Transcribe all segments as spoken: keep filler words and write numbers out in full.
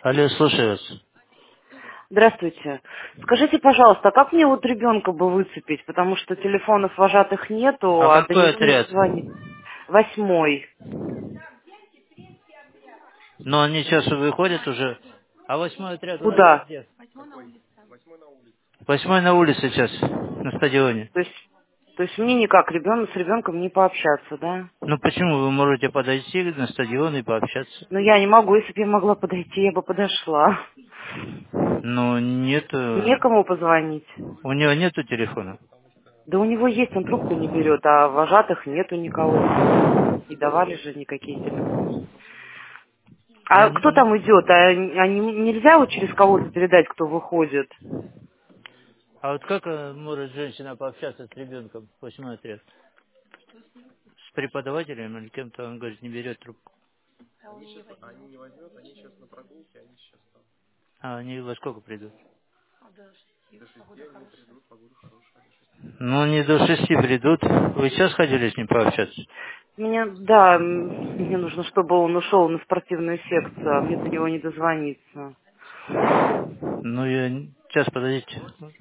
Алло, слушаю вас. Здравствуйте. Скажите, пожалуйста, а как мне вот ребенка бы выцепить? Потому что телефонов вожатых нету, А а до какой него не отряд? дозвонить. Восьмой. Ну, они сейчас выходят уже. А восьмой отряд у нас Куда? где? Восьмой на улице сейчас, на стадионе. То есть, то есть мне никак ребенок с ребенком не пообщаться, да? Ну, почему вы можете подойти на стадион и пообщаться? Но я не могу, если бы я могла подойти, я бы подошла. Ну, нету... Некому позвонить. У него нету телефона. Да у него есть, он трубку не берет, а вожатых нету никого. Не давали же никакие телефоны. А, А кто н- там идет? А, а не- нельзя вот через кого-то передать, кто выходит? а вот как э, может женщина пообщаться с ребенком, восьмой отряд? С преподавателем или кем-то, он говорит, не берет трубку. А они во сколько придут? Ну, они до шести придут. Вы сейчас хотели с ним пообщаться? Мне, да, м, мне нужно, чтобы он ушел на спортивную секцию, а мне до него не дозвониться. Ну, я... н- Сейчас, подождите.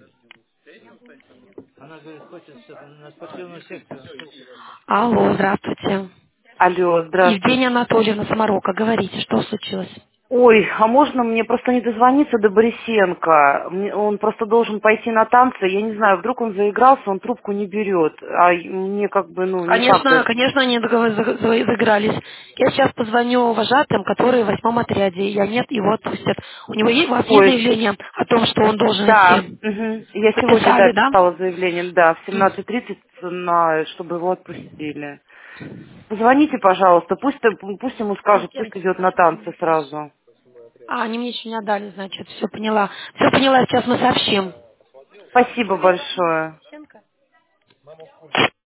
Она говорит, хочет что-то на спортивную секцию. Алло, здравствуйте. Алло, Евгения здравствуйте. Анатольевна Самарока, говорите, что случилось? Ой, а можно мне просто не дозвониться до Борисенко? Мне- Он просто должен пойти на танцы. Я не знаю, вдруг он заигрался, он трубку не берет. А мне как бы, ну, никак Конечно, даже... конечно, они договор- за- за- заигрались. Я сейчас позвоню вожатым, которые в восьмом отряде. Я нет, его отпустят. У него есть, у вас есть Ой, заявление о том, что он должен да, идти? мгм. Я сегодня, да, Подписали, да? писала заявление, да, в семнадцать тридцать, на, чтобы его отпустили. Позвоните, пожалуйста, пусть, пусть ему скажут, пусть идет на танцы сразу. А, они мне еще не отдали, значит, все поняла. Все поняла, сейчас мы сообщим. Спасибо большое.